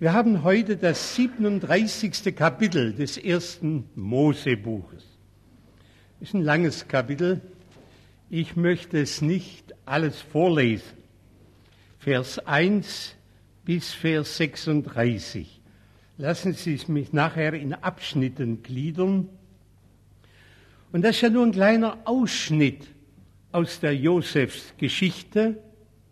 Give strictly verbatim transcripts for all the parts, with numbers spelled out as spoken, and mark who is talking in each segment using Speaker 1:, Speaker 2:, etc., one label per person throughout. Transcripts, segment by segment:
Speaker 1: Wir haben heute das siebenunddreißigste Kapitel des ersten Mosebuches. Es ist ein langes Kapitel. Ich möchte es nicht alles vorlesen. Vers eins bis Vers sechsunddreißig. Lassen Sie es mich nachher in Abschnitten gliedern. Und das ist ja nur ein kleiner Ausschnitt aus der Josefsgeschichte,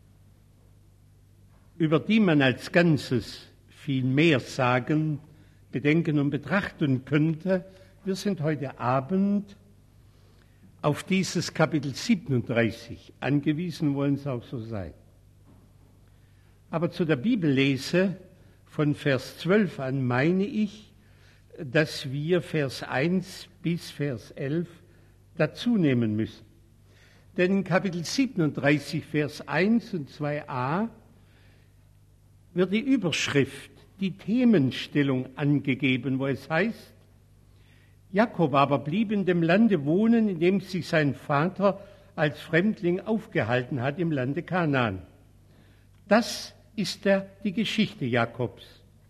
Speaker 1: über die man als Ganzes viel mehr sagen, bedenken und betrachten könnte. Wir sind heute Abend auf dieses Kapitel siebenunddreißig angewiesen, wollen es auch so sein. Aber zu der Bibellese von Vers zwölf an meine ich, dass wir Vers eins bis Vers elf dazu nehmen müssen. Denn in Kapitel siebenunddreißig, Vers eins und zwei a wird die Überschrift, die Themenstellung angegeben, wo es heißt, Jakob aber blieb in dem Lande wohnen, in dem sich sein Vater als Fremdling aufgehalten hat, im Lande Kanaan. Das ist der, die Geschichte Jakobs.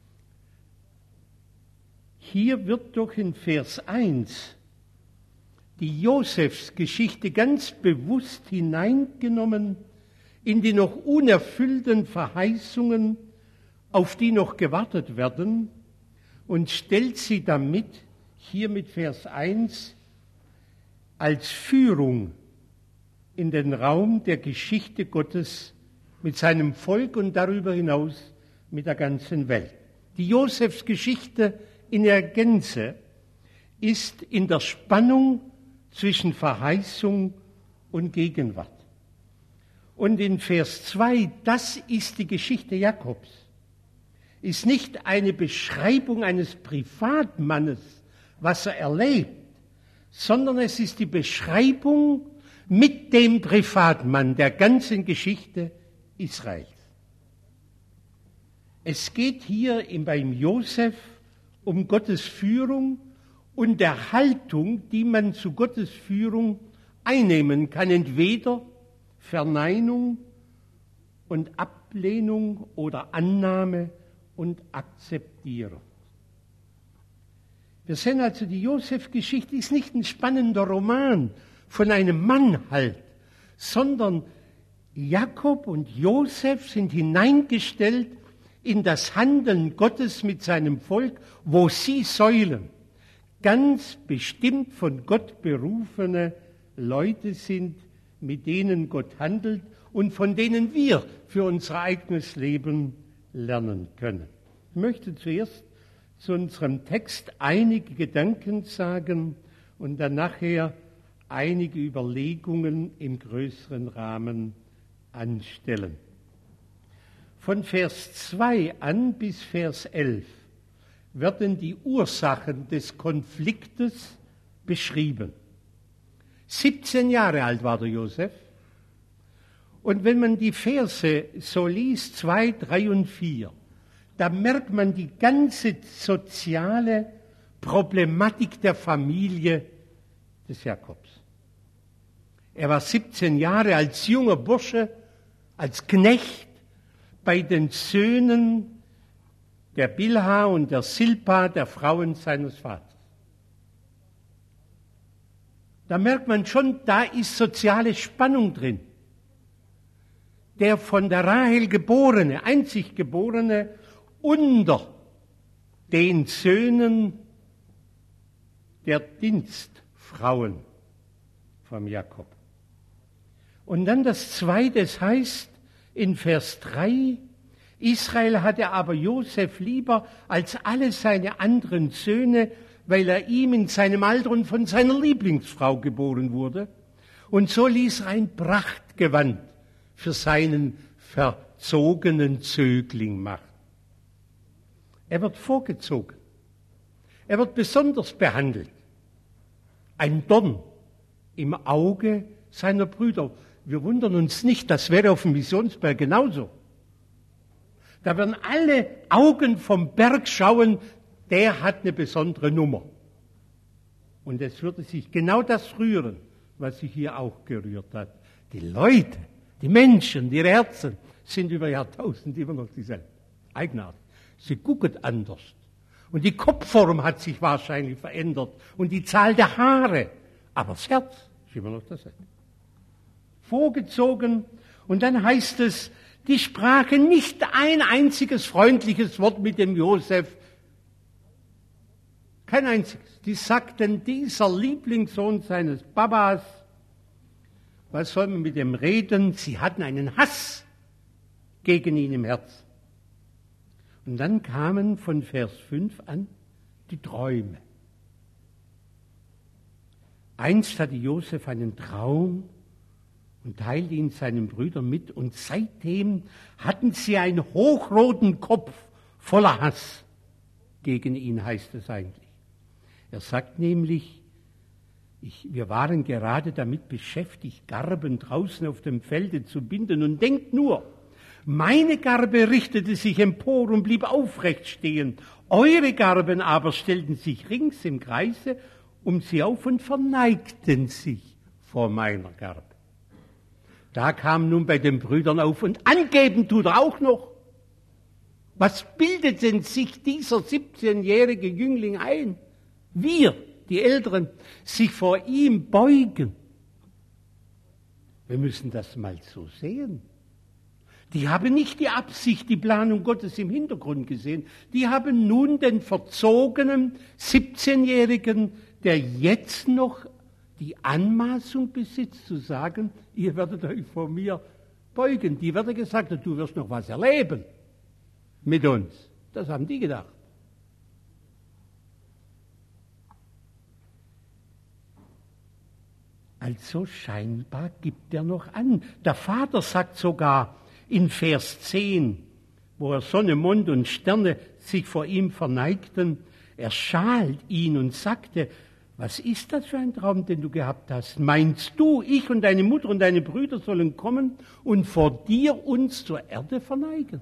Speaker 1: Hier wird doch in Vers eins die Josefsgeschichte ganz bewusst hineingenommen in die noch unerfüllten Verheißungen, auf die noch gewartet werden, und stellt sie damit hier mit Vers eins als Führung in den Raum der Geschichte Gottes mit seinem Volk und darüber hinaus mit der ganzen Welt. Die Josefsgeschichte in der Gänze ist in der Spannung zwischen Verheißung und Gegenwart. Und in Vers zwei, das ist die Geschichte Jakobs, ist nicht eine Beschreibung eines Privatmannes, was er erlebt, sondern es ist die Beschreibung mit dem Privatmann der ganzen Geschichte Israels. Es geht hier beim Josef um Gottes Führung und der Haltung, die man zu Gottes Führung einnehmen kann, entweder Verneinung und Ablehnung oder Annahme und Akzeptierung. Wir sehen also, die Josef-Geschichte ist nicht ein spannender Roman von einem Mann halt, sondern Jakob und Josef sind hineingestellt in das Handeln Gottes mit seinem Volk, wo sie Säulen, ganz bestimmt von Gott berufene Leute sind, mit denen Gott handelt und von denen wir für unser eigenes Leben lernen können. Ich möchte zuerst zu unserem Text einige Gedanken sagen und dann nachher einige Überlegungen im größeren Rahmen anstellen. Von Vers zwei an bis Vers elf werden die Ursachen des Konfliktes beschrieben. siebzehn Jahre alt war der Josef. Und wenn man die Verse so liest, zwei, drei und vier, da merkt man die ganze soziale Problematik der Familie des Jakobs. Er war siebzehn Jahre als junger Bursche, als Knecht bei den Söhnen der Bilha und der Silpa, der Frauen seines Vaters. Da merkt man schon, da ist soziale Spannung drin. Der von der Rahel geborene, einzig geborene, unter den Söhnen der Dienstfrauen vom Jakob. Und dann das Zweite, es heißt in Vers drei, Israel hatte aber Josef lieber als alle seine anderen Söhne, weil er ihm in seinem Alter und von seiner Lieblingsfrau geboren wurde. Und so ließ er ein Prachtgewand für seinen verzogenen Zögling machen. Er wird vorgezogen. Er wird besonders behandelt. Ein Dorn im Auge seiner Brüder. Wir wundern uns nicht, das wäre auf dem Missionsberg genauso. Da werden alle Augen vom Berg schauen, der hat eine besondere Nummer. Und es würde sich genau das rühren, was sich hier auch gerührt hat. Die Leute, die Menschen, ihre Herzen sind über Jahrtausende immer noch dieselben. Eigenartig. Sie guckt anders. Und die Kopfform hat sich wahrscheinlich verändert und die Zahl der Haare. Aber das Herz ist immer noch dasselbe. Vorgezogen. Und dann heißt es, die sprachen nicht ein einziges freundliches Wort mit dem Josef. Kein einziges. Die sagten, dieser Lieblingssohn seines Papas, was soll man mit dem reden? Sie hatten einen Hass gegen ihn im Herzen. Und dann kamen von Vers fünf an die Träume. Einst hatte Josef einen Traum und teilte ihn seinen Brüdern mit, und seitdem hatten sie einen hochroten Kopf voller Hass gegen ihn, heißt es eigentlich. Er sagt nämlich, ich, wir waren gerade damit beschäftigt, Garben draußen auf dem Felde zu binden, und denkt nur, meine Garbe richtete sich empor und blieb aufrecht stehen. Eure Garben aber stellten sich rings im Kreise um sie auf und verneigten sich vor meiner Garbe. Da kam nun bei den Brüdern auf, und angeben tut er auch noch. Was bildet denn sich dieser siebzehnjährige Jüngling ein? Wir, die Älteren, sich vor ihm beugen. Wir müssen das mal so sehen. Die haben nicht die Absicht, die Planung Gottes im Hintergrund gesehen. Die haben nun den verzogenen siebzehnjährigen, der jetzt noch die Anmaßung besitzt, zu sagen, ihr werdet euch vor mir beugen. Die werden gesagt, du wirst noch was erleben mit uns. Das haben die gedacht. Also scheinbar gibt er noch an. Der Vater sagt sogar in Vers zehn, wo er Sonne, Mond und Sterne sich vor ihm verneigten, er schalt ihn und sagte, was ist das für ein Traum, den du gehabt hast? Meinst du, ich und deine Mutter und deine Brüder sollen kommen und vor dir uns zur Erde verneigen?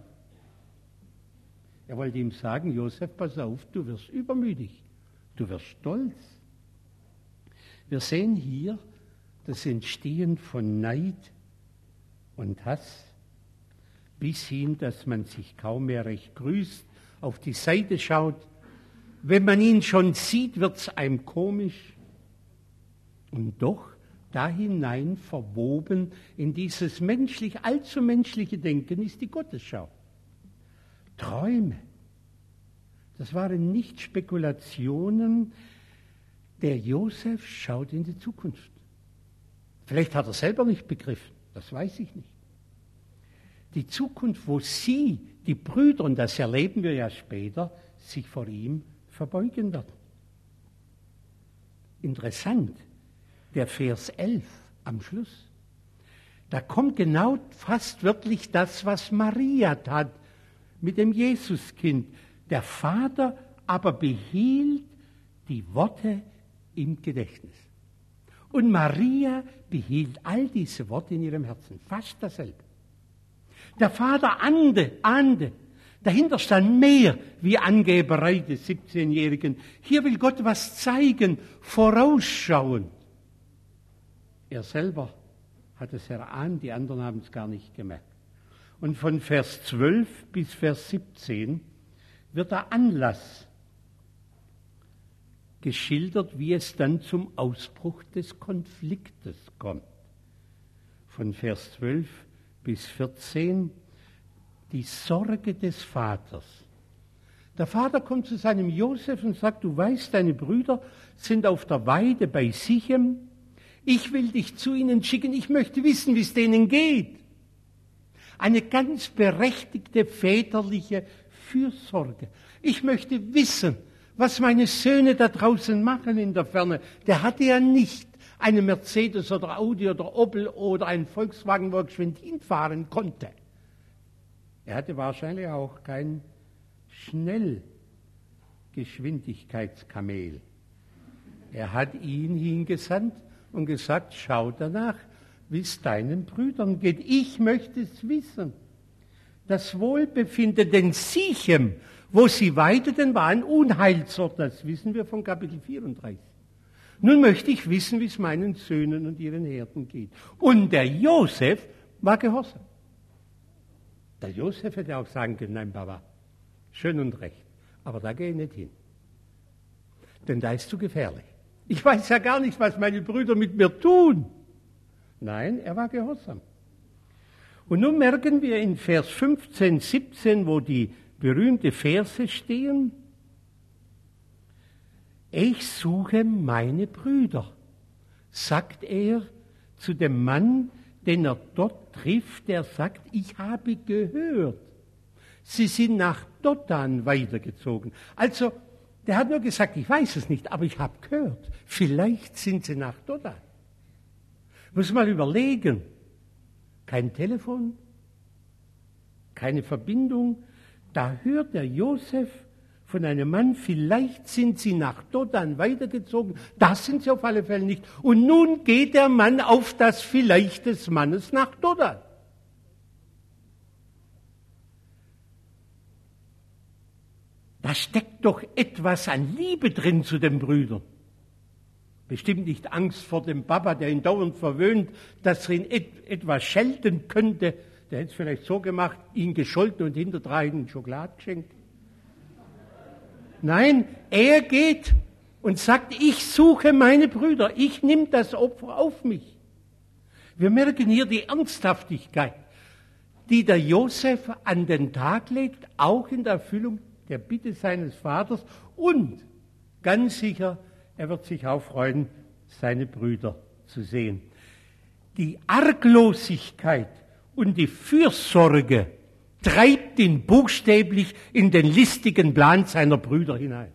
Speaker 1: Er wollte ihm sagen, Josef, pass auf, du wirst übermütig, du wirst stolz. Wir sehen hier das Entstehen von Neid und Hass, bis hin, dass man sich kaum mehr recht grüßt, auf die Seite schaut. Wenn man ihn schon sieht, wird es einem komisch. Und doch da hinein verwoben in dieses menschlich, allzu menschliche Denken ist die Gottesschau. Träume, das waren nicht Spekulationen. Der Josef schaut in die Zukunft. Vielleicht hat er selber nicht begriffen, das weiß ich nicht. Die Zukunft, wo sie, die Brüder, und das erleben wir ja später, sich vor ihm verbeugen werden. Interessant, der Vers elf am Schluss. Da kommt genau fast wirklich das, was Maria tat mit dem Jesuskind. Der Vater aber behielt die Worte im Gedächtnis. Und Maria behielt all diese Worte in ihrem Herzen, fast dasselbe. Der Vater ahnte, ahnte, dahinter stand mehr wie Angeberei des siebzehnjährigen. Hier will Gott was zeigen, vorausschauend. Er selber hat es erahnt, die anderen haben es gar nicht gemerkt. Und von Vers zwölf bis Vers siebzehn wird der Anlass geschildert, wie es dann zum Ausbruch des Konfliktes kommt. Von Vers zwölf bis vierzehn die Sorge des Vaters. Der Vater kommt zu seinem Josef und sagt, du weißt, deine Brüder sind auf der Weide bei Sichem. Ich will dich zu ihnen schicken. Ich möchte wissen, wie es denen geht. Eine ganz berechtigte väterliche Fürsorge. Ich möchte wissen, was meine Söhne da draußen machen in der Ferne. Der hatte ja nicht eine Mercedes oder Audi oder Opel oder einen Volkswagen, wo er geschwind hinfahren konnte. Er hatte wahrscheinlich auch kein Schnellgeschwindigkeitskamel. Er hat ihn hingesandt und gesagt, schau danach, wie es deinen Brüdern geht. Ich möchte es wissen. Das Wohlbefinden, denn Sichem, wo sie weideten, war ein Unheilsort. Das wissen wir von Kapitel vierunddreißig. Nun möchte ich wissen, wie es meinen Söhnen und ihren Herden geht. Und der Josef war gehorsam. Der Josef hätte auch sagen können, nein, Papa, schön und recht. Aber da gehe ich nicht hin. Denn da ist zu gefährlich. Ich weiß ja gar nicht, was meine Brüder mit mir tun. Nein, er war gehorsam. Und nun merken wir in Vers fünfzehn, siebzehn, wo die berühmte Verse stehen, ich suche meine Brüder, sagt er zu dem Mann, den er dort trifft, der sagt, ich habe gehört, sie sind nach Dothan weitergezogen. Also, der hat nur gesagt, ich weiß es nicht, aber ich habe gehört, vielleicht sind sie nach Dothan. Muss mal überlegen, kein Telefon, keine Verbindung, da hört der Josef von einem Mann, vielleicht sind sie nach Dothan weitergezogen, das sind sie auf alle Fälle nicht. Und nun geht der Mann auf das Vielleicht des Mannes nach Dothan. Da steckt doch etwas an Liebe drin zu den Brüdern. Bestimmt nicht Angst vor dem Papa, der ihn dauernd verwöhnt, dass er ihn et- etwas schelten könnte. Der hätte es vielleicht so gemacht, ihn gescholten und hinterdrein einen Schokolade geschenkt. Nein, er geht und sagt, ich suche meine Brüder, ich nehme das Opfer auf mich. Wir merken hier die Ernsthaftigkeit, die der Josef an den Tag legt, auch in der Erfüllung der Bitte seines Vaters, und ganz sicher, er wird sich auch freuen, seine Brüder zu sehen. Die Arglosigkeit und die Fürsorge treibt ihn buchstäblich in den listigen Plan seiner Brüder hinein.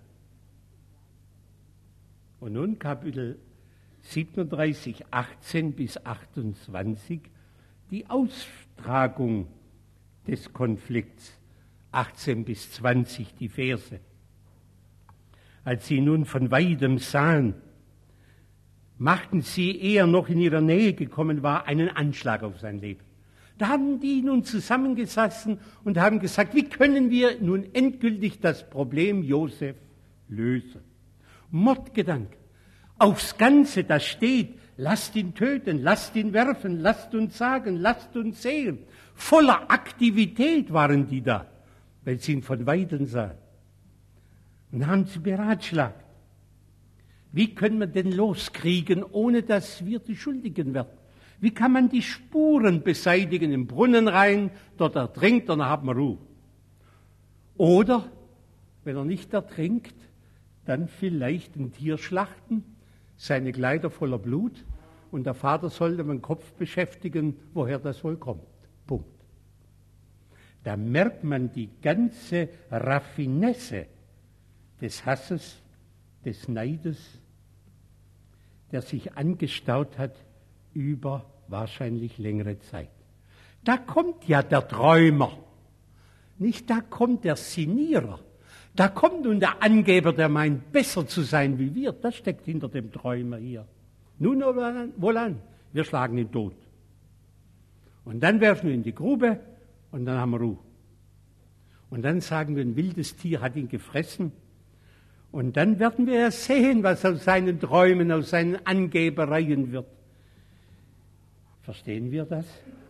Speaker 1: Und nun Kapitel siebenunddreißig, achtzehn bis achtundzwanzig, die Austragung des Konflikts, achtzehn bis zwanzig, die Verse. Als sie nun von weitem sahen, machten sie, ehe er noch in ihrer Nähe gekommen war, einen Anschlag auf sein Leben. Da haben die nun zusammengesessen und haben gesagt, wie können wir nun endgültig das Problem Josef lösen? Mordgedanke. Aufs Ganze, das steht, lasst ihn töten, lasst ihn werfen, lasst uns sagen, lasst uns sehen. Voller Aktivität waren die da, weil sie ihn von weitem sahen. Und haben sie beratschlagt. Wie können wir denn loskriegen, ohne dass wir die Schuldigen werden? Wie kann man die Spuren beseitigen im Brunnen rein, dort ertrinkt, dann haben wir Ruhe. Oder, wenn er nicht ertrinkt, dann vielleicht ein Tier schlachten, seine Kleider voller Blut, und der Vater sollte den Kopf beschäftigen, woher das wohl kommt. Punkt. Da merkt man die ganze Raffinesse des Hasses, des Neides, der sich angestaut hat über wahrscheinlich längere Zeit. Da kommt ja der Träumer, nicht da kommt der Sinnierer, da kommt nun der Angeber, der meint, besser zu sein wie wir. Das steckt hinter dem Träumer hier. Nun wohlan, wir schlagen ihn tot. Und dann werfen wir ihn in die Grube und dann haben wir Ruhe. Und dann sagen wir, ein wildes Tier hat ihn gefressen. Und dann werden wir ja sehen, was aus seinen Träumen, aus seinen Angebereien wird. Verstehen wir das?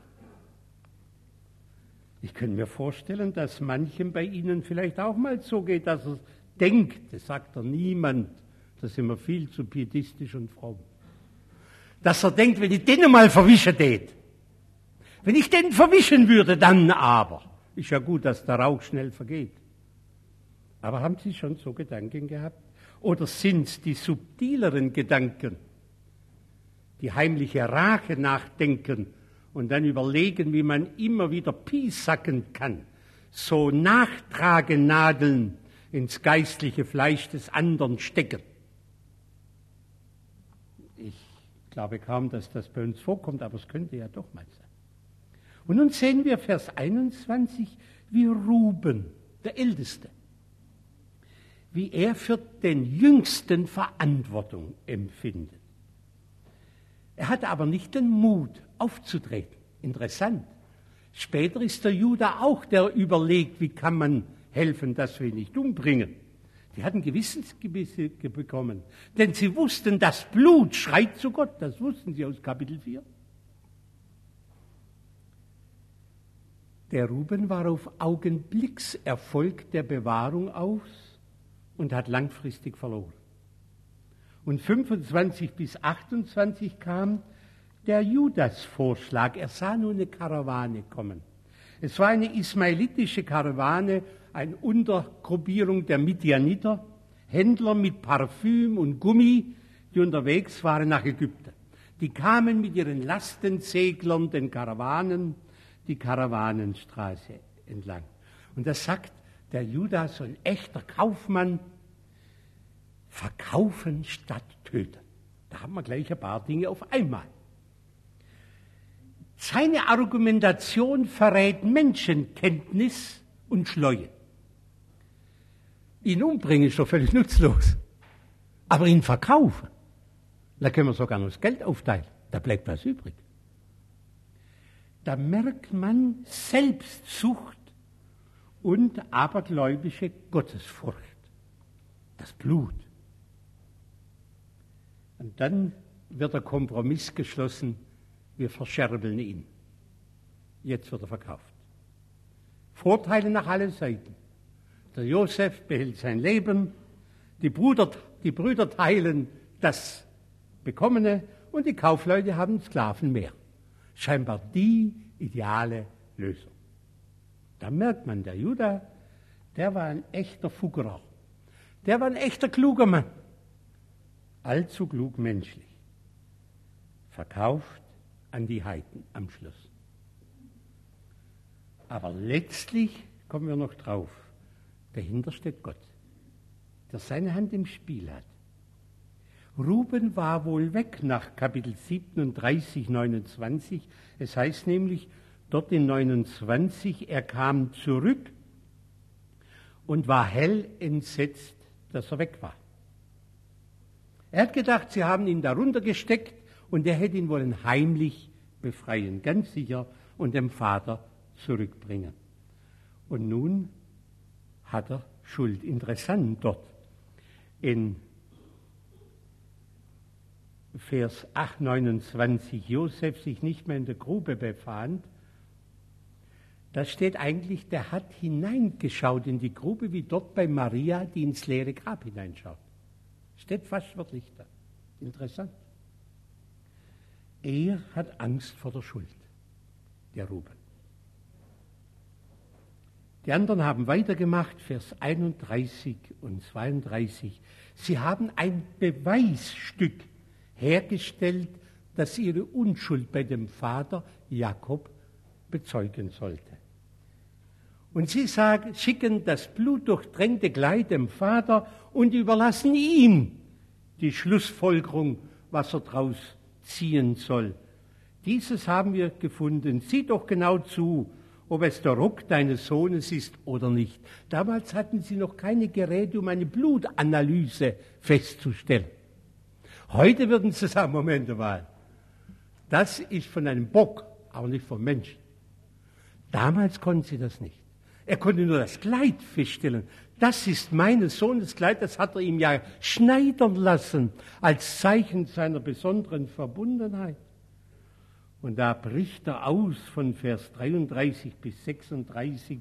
Speaker 1: Ich könnte mir vorstellen, dass manchem bei Ihnen vielleicht auch mal so geht, dass er denkt, das sagt er niemand, das ist immer viel zu pietistisch und fromm, dass er denkt, wenn ich den mal verwischen tät, wenn ich den verwischen würde, dann aber, ist ja gut, dass der Rauch schnell vergeht. Aber haben Sie schon so Gedanken gehabt? Oder sind es die subtileren Gedanken, die heimliche Rache nachdenken und dann überlegen, wie man immer wieder piesacken kann, so Nachtragenadeln ins geistliche Fleisch des anderen stecken? Ich glaube kaum, dass das bei uns vorkommt, aber es könnte ja doch mal sein. Und nun sehen wir Vers einundzwanzig, wie Ruben, der Älteste, wie er für den Jüngsten Verantwortung empfindet. Er hatte aber nicht den Mut, aufzutreten. Interessant. Später ist der Judah auch, der überlegt, wie kann man helfen, dass wir ihn nicht umbringen. Die hatten Gewissensgebisse bekommen, denn sie wussten, das Blut schreit zu Gott. Das wussten sie aus Kapitel vier. Der Ruben war auf Augenblickserfolg der Bewahrung aus und hat langfristig verloren. Und fünfundzwanzig bis achtundzwanzig kam der Judas-Vorschlag. Er sah nur eine Karawane kommen. Es war eine ismaelitische Karawane, eine Untergruppierung der Midianiter, Händler mit Parfüm und Gummi, die unterwegs waren nach Ägypten. Die kamen mit ihren Lastenseglern, den Karawanen, die Karawanenstraße entlang. Und da sagt der Judas, so ein echter Kaufmann, verkaufen statt töten. Da haben wir gleich ein paar Dinge auf einmal. Seine Argumentation verrät Menschenkenntnis und Schleue. Ihn umbringen ist doch völlig nutzlos. Aber ihn verkaufen, da können wir sogar noch das Geld aufteilen. Da bleibt was übrig. Da merkt man Selbstsucht und abergläubische Gottesfurcht. Das Blut. Und dann wird der Kompromiss geschlossen, wir verscherbeln ihn. Jetzt wird er verkauft. Vorteile nach allen Seiten. Der Josef behält sein Leben, die Brüder, die Brüder teilen das Bekommene und die Kaufleute haben Sklaven mehr. Scheinbar die ideale Lösung. Da merkt man, der Judah, der war ein echter Fuggerer. Der war ein echter kluger Mann. Allzu klug menschlich. Verkauft an die Heiden am Schluss. Aber letztlich kommen wir noch drauf. Dahinter steht Gott, der seine Hand im Spiel hat. Ruben war wohl weg nach Kapitel siebenunddreißig, neunundzwanzig. Es heißt nämlich dort in neunundzwanzig, er kam zurück und war hell entsetzt, dass er weg war. Er hat gedacht, sie haben ihn darunter gesteckt und er hätte ihn wollen heimlich befreien, ganz sicher, und dem Vater zurückbringen. Und nun hat er Schuld. Interessant dort in Vers acht, neunundzwanzig, Josef sich nicht mehr in der Grube befand, da steht eigentlich, der hat hineingeschaut in die Grube, wie dort bei Maria, die ins leere Grab hineinschaut. Steht fast wörtlich da. Interessant. Er hat Angst vor der Schuld, der Ruben. Die anderen haben weitergemacht, Vers einunddreißig und zweiunddreißig. Sie haben ein Beweisstück hergestellt, das ihre Unschuld bei dem Vater Jakob bezeugen sollte. Und sie sagen, schicken das blutdurchtränkte Kleid dem Vater und überlassen ihm die Schlussfolgerung, was er daraus ziehen soll. Dieses haben wir gefunden. Sieh doch genau zu, ob es der Rock deines Sohnes ist oder nicht. Damals hatten sie noch keine Geräte, um eine Blutanalyse festzustellen. Heute würden sie sagen, Moment mal, das ist von einem Bock, aber nicht vom Menschen. Damals konnten sie das nicht. Er konnte nur das Kleid feststellen. Das ist meines Sohnes Kleid, das hat er ihm ja schneidern lassen, als Zeichen seiner besonderen Verbundenheit. Und da bricht er aus von Vers dreiunddreißig bis sechsunddreißig.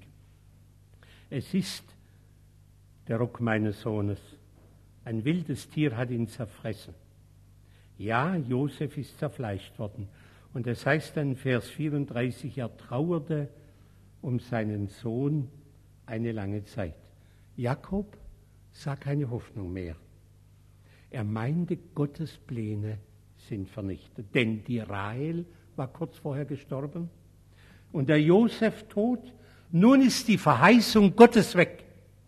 Speaker 1: Es ist der Rock meines Sohnes. Ein wildes Tier hat ihn zerfressen. Ja, Josef ist zerfleischt worden. Und es heißt dann in Vers vierunddreißig, er trauerte um seinen Sohn eine lange Zeit. Jakob sah keine Hoffnung mehr. Er meinte, Gottes Pläne sind vernichtet. Denn die Rahel war kurz vorher gestorben und der Josef tot. Nun ist die Verheißung Gottes weg.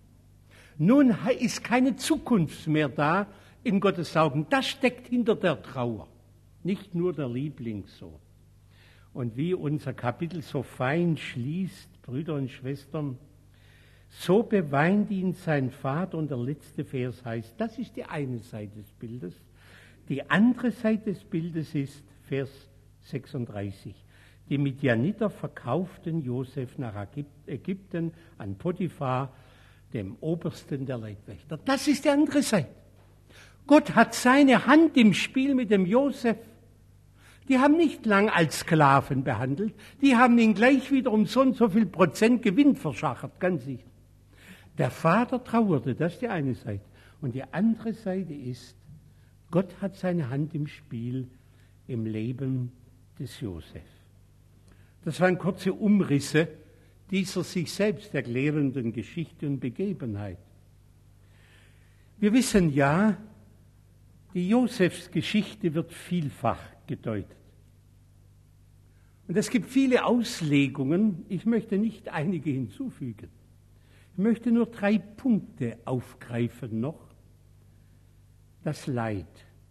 Speaker 1: Nun ist keine Zukunft mehr da in Gottes Augen. Das steckt hinter der Trauer, nicht nur der Lieblingssohn. Und wie unser Kapitel so fein schließt, Brüder und Schwestern, so beweint ihn sein Vater, und der letzte Vers heißt, das ist die eine Seite des Bildes. Die andere Seite des Bildes ist Vers sechsunddreißig. Die Midianiter verkauften Josef nach Ägypten an Potiphar, dem Obersten der Leibwächter. Das ist die andere Seite. Gott hat seine Hand im Spiel mit dem Josef. Die haben nicht lang als Sklaven behandelt, die haben ihn gleich wieder um so und so viel Prozent Gewinn verschachert, ganz sicher. Der Vater trauerte, das ist die eine Seite. Und die andere Seite ist, Gott hat seine Hand im Spiel im Leben des Josef. Das waren kurze Umrisse dieser sich selbst erklärenden Geschichte und Begebenheit. Wir wissen ja, die Josefs Geschichte wird vielfach gedeutet. Und es gibt viele Auslegungen, ich möchte nicht einige hinzufügen. Ich möchte nur drei Punkte aufgreifen noch. Das Leid.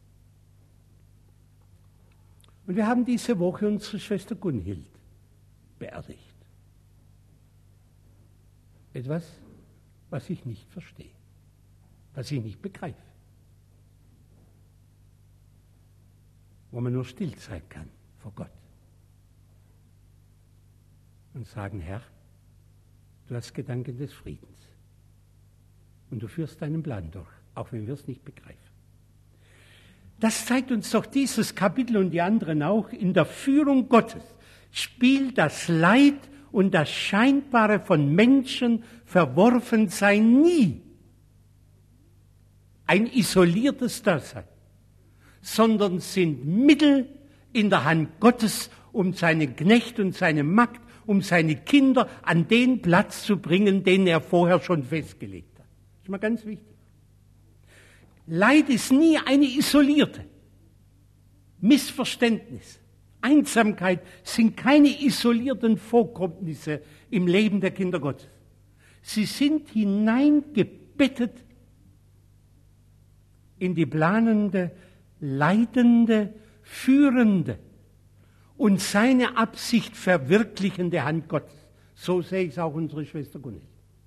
Speaker 1: Und wir haben diese Woche unsere Schwester Gunhild beerdigt. Etwas, was ich nicht verstehe, was ich nicht begreife. Wo man nur still sein kann vor Gott und sagen, Herr, du hast Gedanken des Friedens und du führst deinen Plan durch, auch wenn wir es nicht begreifen. Das zeigt uns doch dieses Kapitel und die anderen auch. In der Führung Gottes spielt das Leid und das Scheinbare von Menschen verworfen sein nie ein isoliertes Dasein, sondern sind Mittel in der Hand Gottes, um seinen Knecht und seine Magd, um seine Kinder an den Platz zu bringen, den er vorher schon festgelegt hat. Das ist mal ganz wichtig. Leid ist nie eine isolierte. Missverständnis, Einsamkeit sind keine isolierten Vorkommnisse im Leben der Kinder Gottes. Sie sind hineingebettet in die planende, leitende, führende und seine Absicht verwirklichende Hand Gottes. So sehe ich es auch unsere Schwester Gunhild.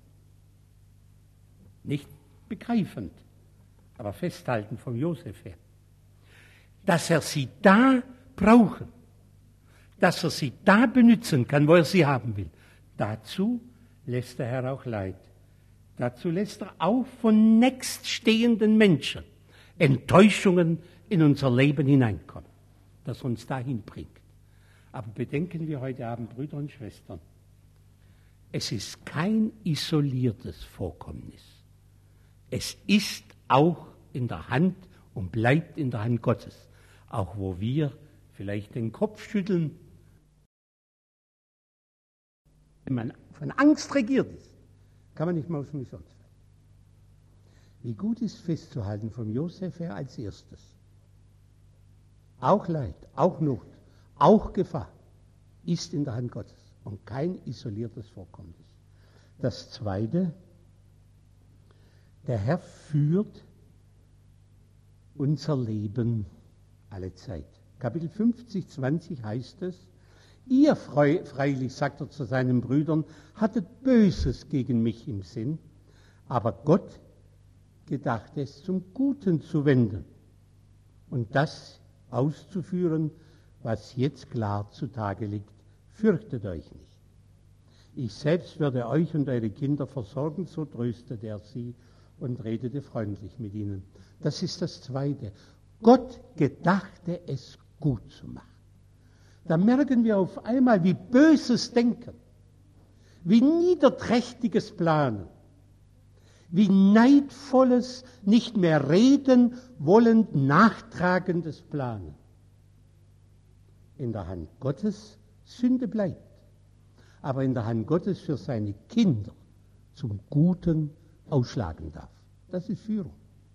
Speaker 1: Nicht begreifend, aber festhalten vom Josef her. Dass er sie da brauchen, dass er sie da benutzen kann, wo er sie haben will. Dazu lässt der Herr auch Leid. Dazu lässt er auch von nächststehenden Menschen Enttäuschungen in unser Leben hineinkommen, das uns dahin bringt. Aber bedenken wir heute Abend, Brüder und Schwestern, es ist kein isoliertes Vorkommnis. Es ist auch in der Hand und bleibt in der Hand Gottes. Auch wo wir vielleicht den Kopf schütteln, wenn man von Angst regiert ist, kann man nicht mehr aus dem Mission fallen. Wie gut ist festzuhalten vom Josef her als erstes. Auch Leid, auch Not, auch Gefahr ist in der Hand Gottes und kein isoliertes Vorkommnis. Das Zweite, der Herr führt unser Leben alle Zeit. Kapitel fünfzig, zwanzig heißt es, ihr freilich, sagt er zu seinen Brüdern, hattet Böses gegen mich im Sinn, aber Gott gedachte es zum Guten zu wenden und das auszuführen, was jetzt klar zutage liegt. Fürchtet euch nicht. Ich selbst werde euch und eure Kinder versorgen, so tröstete er sie und redete freundlich mit ihnen. Das ist das Zweite. Gott gedachte es gut zu machen. Da merken wir auf einmal, wie böses Denken, wie niederträchtiges Planen, wie neidvolles, nicht mehr reden wollend, nachtragendes Planen in der Hand Gottes Sünde bleibt, aber in der Hand Gottes für seine Kinder zum Guten ausschlagen darf. Das ist Führung.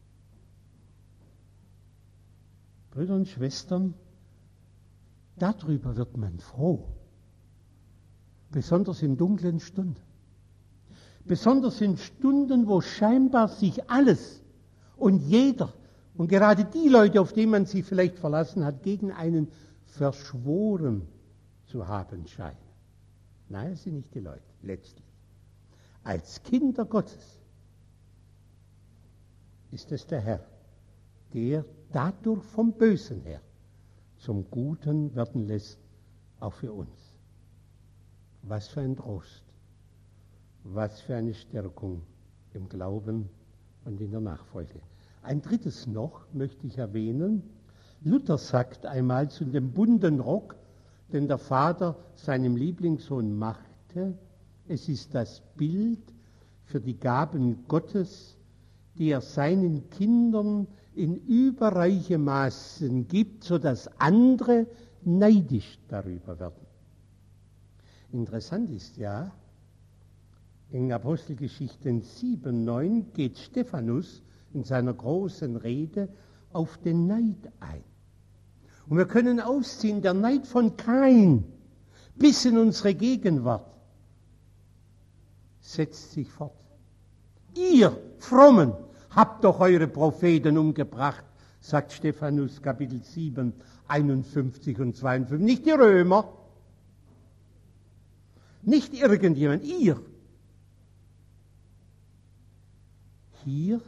Speaker 1: Brüder und Schwestern, darüber wird man froh, besonders in dunklen Stunden. Besonders in Stunden, wo scheinbar sich alles und jeder und gerade die Leute, auf die man sich vielleicht verlassen hat, gegen einen verschworen zu haben scheinen. Nein, es sind nicht die Leute, letztlich. Als Kinder Gottes ist es der Herr, der dadurch vom Bösen her zum Guten werden lässt, auch für uns. Was für ein Trost, was für eine Stärkung im Glauben und in der Nachfolge. Ein drittes noch möchte ich erwähnen, Luther sagt einmal zu dem bunten Rock, den der Vater seinem Lieblingssohn machte, es ist das Bild für die Gaben Gottes, die er seinen Kindern in überreichem Maßen gibt, sodass andere neidisch darüber werden. Interessant ist ja, in Apostelgeschichten sieben, neun geht Stephanus in seiner großen Rede auf den Neid ein. Und wir können ausziehen, der Neid von Kain bis in unsere Gegenwart setzt sich fort. Ihr Frommen habt doch eure Propheten umgebracht, sagt Stephanus Kapitel sieben, einundfünfzig und zweiundfünfzig. Nicht die Römer, nicht irgendjemand, ihr. Hier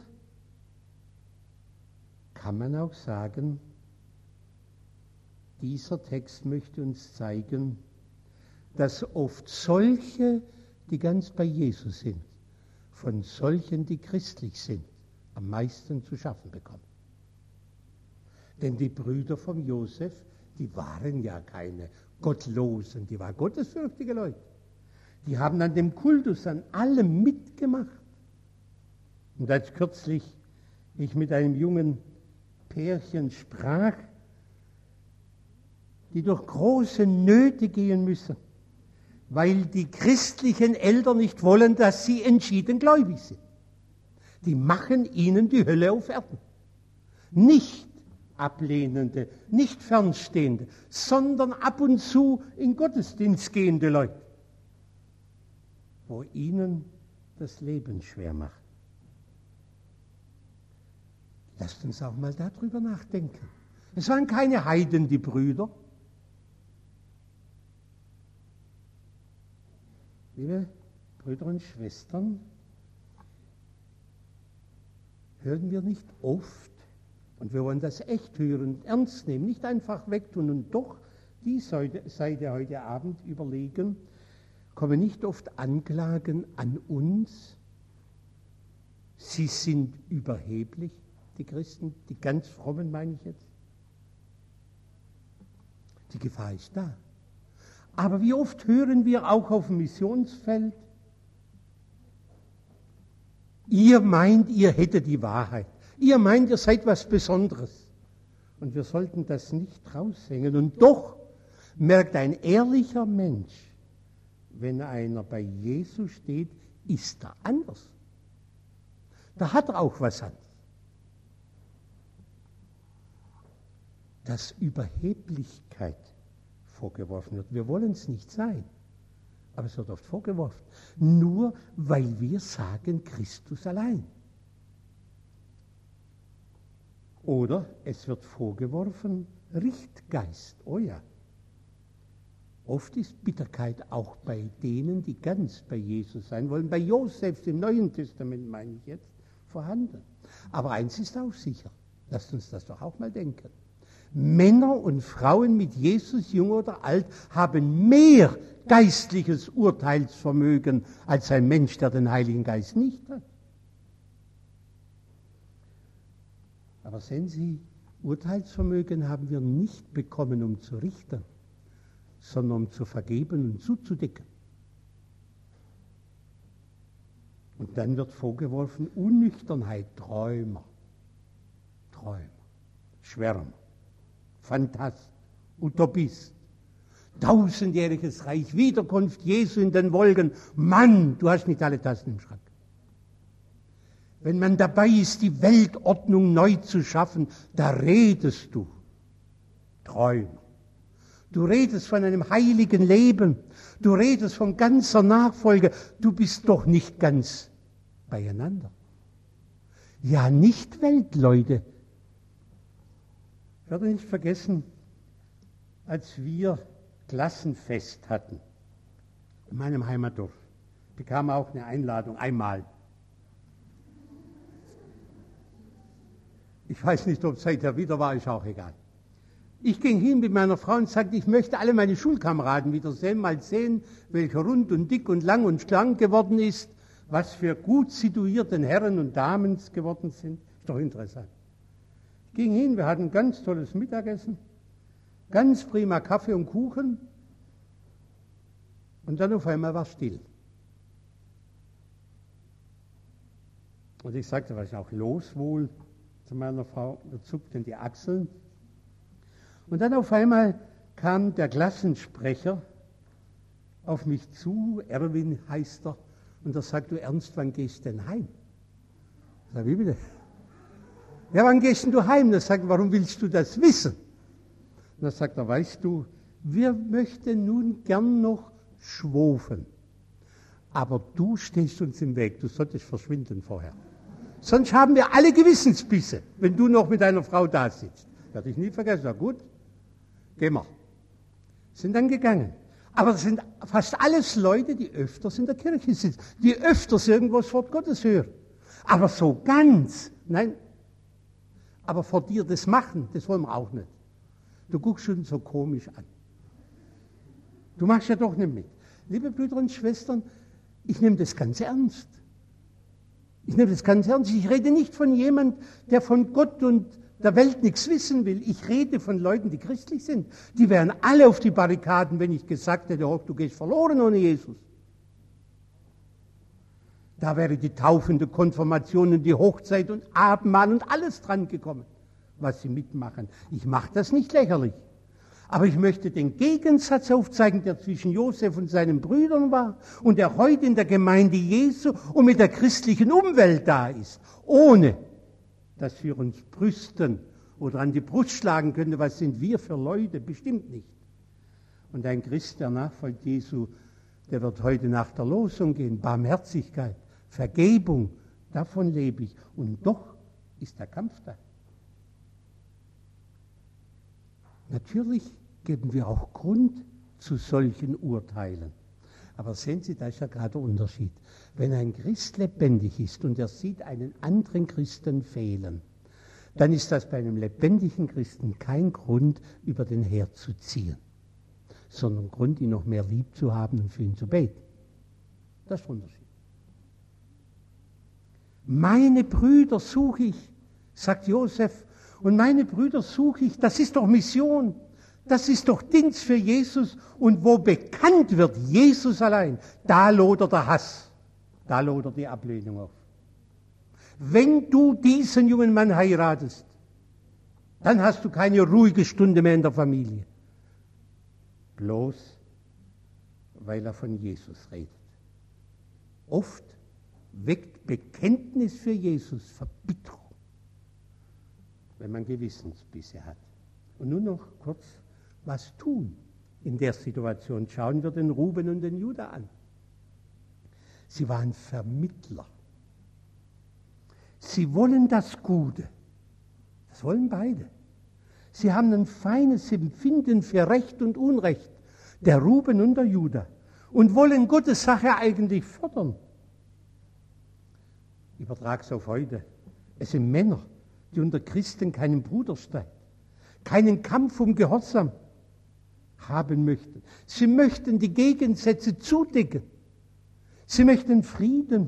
Speaker 1: kann man auch sagen, dieser Text möchte uns zeigen, dass oft solche, die ganz bei Jesus sind, von solchen, die christlich sind, am meisten zu schaffen bekommen. Denn die Brüder von Josef, die waren ja keine Gottlosen, die waren gottesfürchtige Leute. Die haben an dem Kultus, an allem mitgemacht. Und als kürzlich ich mit einem jungen Pärchen sprach, die durch große Nöte gehen müssen, weil die christlichen Eltern nicht wollen, dass sie entschieden gläubig sind. Die machen ihnen die Hölle auf Erden. Nicht ablehnende, nicht fernstehende, sondern ab und zu in Gottesdienst gehende Leute, wo ihnen das Leben schwer macht. Lasst uns auch mal darüber nachdenken. Es waren keine Heiden, die Brüder. Liebe Brüder und Schwestern, hören wir nicht oft, und wir wollen das echt hören und ernst nehmen, nicht einfach wegtun und doch die Seite heute Abend überlegen, kommen nicht oft Anklagen an uns, sie sind überheblich, die Christen, die ganz frommen meine ich jetzt. Die Gefahr ist da. Aber wie oft hören wir auch auf dem Missionsfeld, ihr meint, ihr hättet die Wahrheit. Ihr meint, ihr seid was Besonderes. Und wir sollten das nicht raushängen. Und doch merkt ein ehrlicher Mensch, wenn einer bei Jesus steht, ist er anders. Da hat er auch was anderes. Dass Überheblichkeit vorgeworfen wird. Wir wollen es nicht sein, aber es wird oft vorgeworfen. Nur weil wir sagen, Christus allein. Oder es wird vorgeworfen, Richtgeist. Oh ja. Oft ist Bitterkeit auch bei denen, die ganz bei Jesus sein wollen. Bei Josef im Neuen Testament meine ich jetzt vorhanden. Aber eins ist auch sicher. Lasst uns das doch auch mal denken. Männer und Frauen mit Jesus, jung oder alt, haben mehr geistliches Urteilsvermögen als ein Mensch, der den Heiligen Geist nicht hat. Aber sehen Sie, Urteilsvermögen haben wir nicht bekommen, um zu richten, sondern um zu vergeben und zuzudecken. Und dann wird vorgeworfen, Unnüchternheit, Träumer, Träumer, Schwärmer. Phantast, Utopist, tausendjähriges Reich, Wiederkunft Jesu in den Wolken. Mann, du hast nicht alle Tassen im Schrank. Wenn man dabei ist, die Weltordnung neu zu schaffen, da redest du. Träumer. Du redest von einem heiligen Leben. Du redest von ganzer Nachfolge. Du bist doch nicht ganz beieinander. Ja, nicht Weltleute. Ich werde nicht vergessen, als wir Klassenfest hatten in meinem Heimatdorf, bekam auch eine Einladung, einmal. Ich weiß nicht, ob es seither wieder war, ist auch egal. Ich ging hin mit meiner Frau und sagte, ich möchte alle meine Schulkameraden wiedersehen, mal sehen, welcher rund und dick und lang und schlank geworden ist, was für gut situierten Herren und Damen geworden sind. Ist doch interessant. Ging hin, wir hatten ein ganz tolles Mittagessen, ganz prima Kaffee und Kuchen. Und dann auf einmal war es still. Und ich sagte, was ist auch los wohl zu meiner Frau? Da zuckten die Achseln. Und dann auf einmal kam der Klassensprecher auf mich zu, Erwin heißt er, und er sagt, du Ernst, wann gehst du denn heim? Ich sage, wie bitte? Ja, wann gehst denn du heim? Er sagt, warum willst du das wissen? Und dann sagt er, weißt du, wir möchten nun gern noch schwofen. Aber du stehst uns im Weg, du solltest verschwinden vorher. Sonst haben wir alle Gewissensbisse, wenn du noch mit deiner Frau da sitzt. Werde ich nie vergessen. Na gut, gehen wir. Sind dann gegangen. Aber das sind fast alles Leute, die öfters in der Kirche sitzen, die öfters irgendwo das Wort Gottes hören. Aber so ganz, nein, aber vor dir das machen, das wollen wir auch nicht. Du guckst schon so komisch an. Du machst ja doch nicht mit. Liebe Brüder und Schwestern, ich nehme das ganz ernst. Ich nehme das ganz ernst. Ich rede nicht von jemand, der von Gott und der Welt nichts wissen will. Ich rede von Leuten, die christlich sind. Die wären alle auf die Barrikaden, wenn ich gesagt hätte, oh, du gehst verloren ohne Jesus. Da wäre die taufende Konfirmation und die Hochzeit und Abendmahl und alles dran gekommen, was sie mitmachen. Ich mache das nicht lächerlich. Aber ich möchte den Gegensatz aufzeigen, der zwischen Josef und seinen Brüdern war und der heute in der Gemeinde Jesu und mit der christlichen Umwelt da ist, ohne dass wir uns brüsten oder an die Brust schlagen können, was sind wir für Leute, bestimmt nicht. Und ein Christ, der nachfolgt Jesu, der wird heute nach der Losung gehen, Barmherzigkeit, Vergebung, davon lebe ich. Und doch ist der Kampf da. Natürlich geben wir auch Grund zu solchen Urteilen. Aber sehen Sie, da ist ja gerade der Unterschied. Wenn ein Christ lebendig ist und er sieht einen anderen Christen fehlen, dann ist das bei einem lebendigen Christen kein Grund, über den herzuziehen, sondern Grund, ihn noch mehr lieb zu haben und für ihn zu beten. Das ist der Unterschied. Meine Brüder suche ich, sagt Josef, und meine Brüder suche ich, das ist doch Mission, das ist doch Dienst für Jesus. Und wo bekannt wird, Jesus allein, da lodert der Hass, da lodert die Ablehnung auf. Wenn du diesen jungen Mann heiratest, dann hast du keine ruhige Stunde mehr in der Familie. Bloß, weil er von Jesus redet. Oft weckt Bekenntnis für Jesus Verbitterung, wenn man Gewissensbisse hat. Und nun noch kurz, was tun in der Situation? Schauen wir den Ruben und den Juda an. Sie waren Vermittler. Sie wollen das Gute. Das wollen beide. Sie haben ein feines Empfinden für Recht und Unrecht, der Ruben und der Juda, und wollen Gottes Sache eigentlich fördern. Ich übertrage es auf heute. Es sind Männer, die unter Christen keinen Bruderstreit, keinen Kampf um Gehorsam haben möchten. Sie möchten die Gegensätze zudecken. Sie möchten Frieden,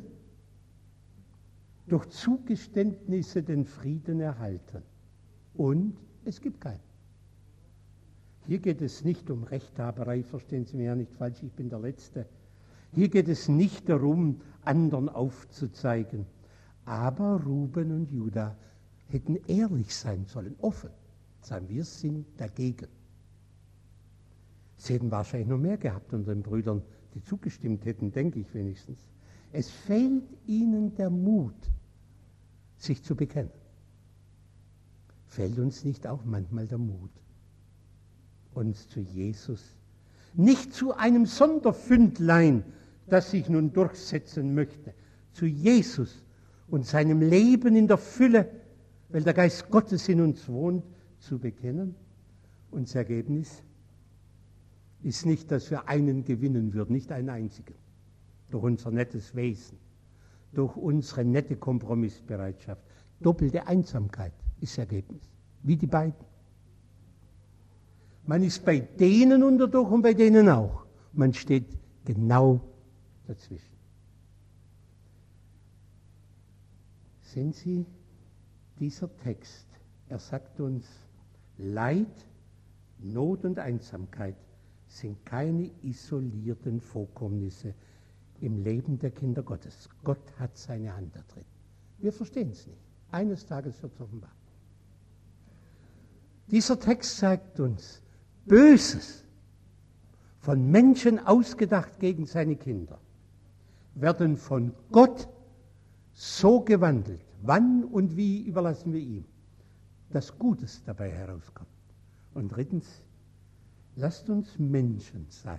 Speaker 1: durch Zugeständnisse den Frieden erhalten. Und es gibt keinen. Hier geht es nicht um Rechthaberei, verstehen Sie mich ja nicht falsch, ich bin der Letzte. Hier geht es nicht darum, anderen aufzuzeigen. Aber Ruben und Juda hätten ehrlich sein sollen, offen. Sagen, wir sind dagegen. Sie hätten wahrscheinlich noch mehr gehabt unter den Brüdern, die zugestimmt hätten, denke ich wenigstens. Es fehlt ihnen der Mut, sich zu bekennen. Fehlt uns nicht auch manchmal der Mut, uns zu Jesus, nicht zu einem Sonderfündlein, das sich nun durchsetzen möchte, zu Jesus und seinem Leben in der Fülle, weil der Geist Gottes in uns wohnt, zu bekennen? Und das Ergebnis ist nicht, dass wir einen gewinnen würden, nicht einen einzigen, durch unser nettes Wesen, durch unsere nette Kompromissbereitschaft. Doppelte Einsamkeit ist das Ergebnis, wie die beiden. Man ist bei denen unterdurch und bei denen auch. Man steht genau dazwischen. Sehen Sie, dieser Text Er sagt uns, Leid, Not und Einsamkeit sind keine isolierten Vorkommnisse im Leben der Kinder Gottes. Gott hat seine Hand da drin. Wir verstehen es nicht. Eines Tages wird es offenbar. Dieser Text sagt uns, Böses, von Menschen ausgedacht gegen seine Kinder, werden von Gott so gewandelt. Wann und wie überlassen wir ihm, dass Gutes dabei herauskommt. Und drittens, lasst uns Menschen sein,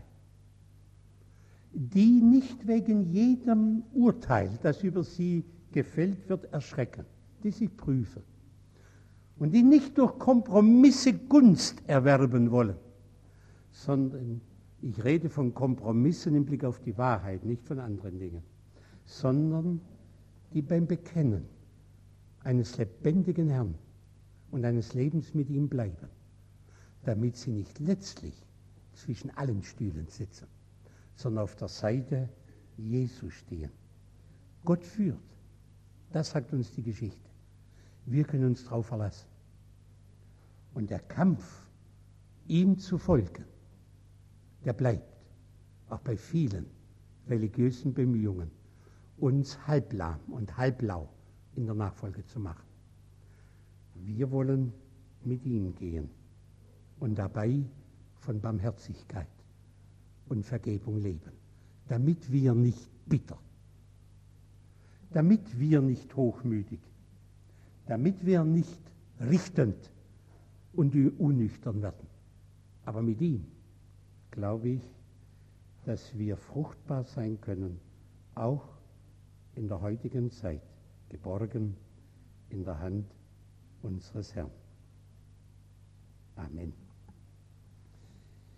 Speaker 1: die nicht wegen jedem Urteil, das über sie gefällt wird, erschrecken, die sich prüfen und die nicht durch Kompromisse Gunst erwerben wollen, sondern ich rede von Kompromissen im Blick auf die Wahrheit, nicht von anderen Dingen, sondern die beim Bekennen eines lebendigen Herrn und eines Lebens mit ihm bleiben, damit sie nicht letztlich zwischen allen Stühlen sitzen, sondern auf der Seite Jesu stehen. Gott führt. Das sagt uns die Geschichte. Wir können uns darauf verlassen. Und der Kampf, ihm zu folgen, der bleibt, auch bei vielen religiösen Bemühungen, uns halblahm und halblau in der Nachfolge zu machen. Wir wollen mit ihm gehen und dabei von Barmherzigkeit und Vergebung leben, damit wir nicht bitter, damit wir nicht hochmütig, damit wir nicht richtend und unnüchtern werden. Aber mit ihm glaube ich, dass wir fruchtbar sein können, auch in der heutigen Zeit, geborgen in der Hand unseres Herrn. Amen.